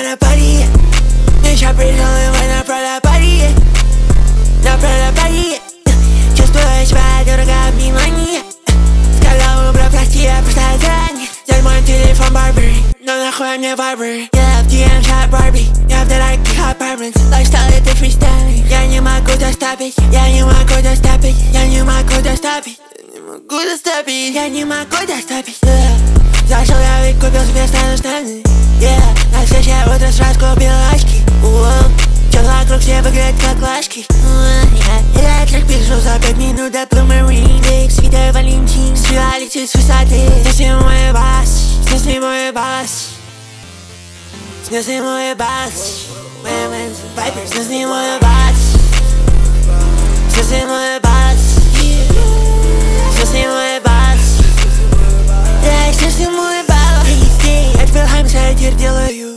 на пари. Еще пришел его на пари. На пари. Чувствую себя дорого внимание. Сказал убрать, прости, я просто заранее. Взять мой телефон Барбери, но нахуй мне Барбери. Я в DM shot Барби, я в дорогих апартментс. Лайфстайл это фристайл. Я не могу доставить, я не могу доставить, я не могу доставить, я не могу доставить, я не могу доставить. Зашел я и купил себе штаны. На следующее утро сразу купил очки. Все вокруг все выглядят как лашки. Я трек пишу за 5 минут до Блумерин. Свитой Валентин, стрела летит с высоты. Снеси мой бас, снеси мой бас, снеси мой бас, снеси мой бас, снеси мой бас, снеси мой бас, снеси мой бас. Эпфелхайм сайдер делаю.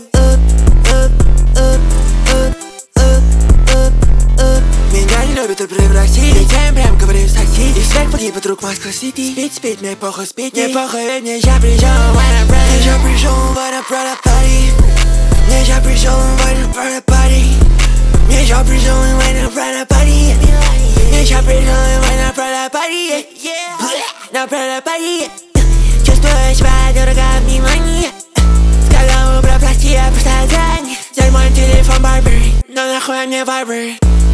Меня не любят и превратить. Летаем прям, говорю, такси. И свет погиб, друг Москва-Сити. Спить, мне похуй, спить. Мне похуй, ведь мне ща пришел Мне ща пришел на пари. Мне ща пришел на пари. Мне ща пришел на пари. Мне ща пришел на пари. На пари. Чувствую себя дорого внимание. Сказал убрать, прости, я просто заранее. Взять мой телефон Барбери, но нахуй мне Барбери.